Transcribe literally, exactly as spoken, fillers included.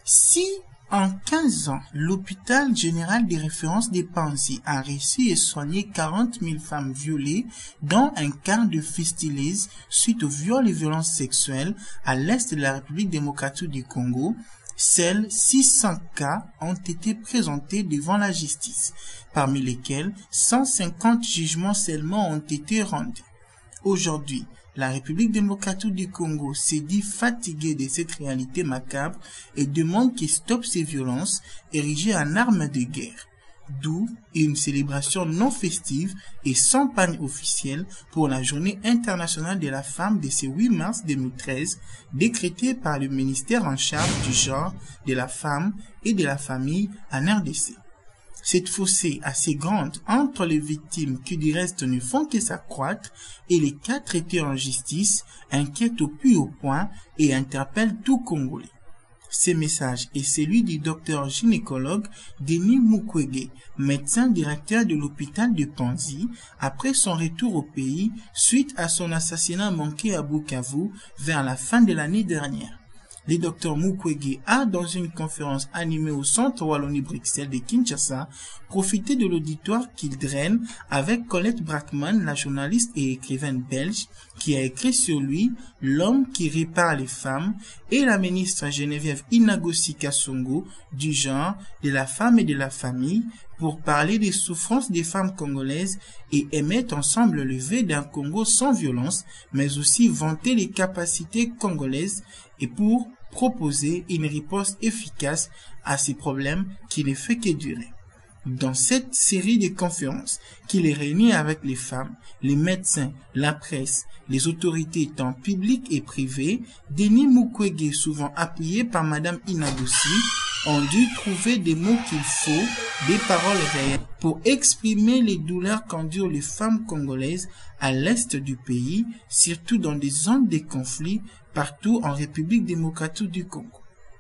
Si en quinze ans, l'hôpital général des références des Panzi a réussi et soigné quarante mille femmes violées, dont un quart de fistulées suite aux viols et violences sexuelles à l'est de la République démocratique du Congo, seuls six cents cas ont été présentés devant la justice, parmi lesquels cent cinquante jugements seulement ont été rendus. Aujourd'hui, la République démocratique du Congo s'est dit fatiguée de cette réalité macabre et demande qu'il stoppe ces violences érigées en armes de guerre. D'où une célébration non festive et sans panne officielle pour la Journée internationale de la femme de ce huit mars deux mille treize, décrétée par le ministère en charge du genre, de la femme et de la famille en R D C. Cette fossée assez grande entre les victimes qui du reste ne font que s'accroître et les cas traités en justice inquiètent au plus haut point et interpellent tout Congolais. Ce message est celui du docteur gynécologue Denis Mukwege, médecin directeur de l'hôpital de Panzi, après son retour au pays suite à son assassinat manqué à Bukavu vers la fin de l'année dernière. Le docteur Mukwege a, dans une conférence animée au Centre Wallonie-Bruxelles de Kinshasa, profité de l'auditoire qu'il draine avec Colette Brackman, la journaliste et écrivaine belge, qui a écrit sur lui « L'homme qui répare les femmes » et la ministre Geneviève Inagosi Kasongo du genre, de la femme et de la famille, pour parler des souffrances des femmes congolaises et émettre ensemble le vœu d'un Congo sans violence, mais aussi vanter les capacités congolaises et pour proposer une réponse efficace à ces problèmes qui ne fait que durer. Dans cette série de conférences qu'il est réuni avec les femmes, les médecins, la presse, les autorités tant publiques et privées, Denis Mukwege, souvent appuyé par Madame Inagosi, ont dû trouver des mots qu'il faut, des paroles réelles, pour exprimer les douleurs qu'endurent les femmes congolaises à l'est du pays, surtout dans des zones de conflit, partout en République démocratique du Congo.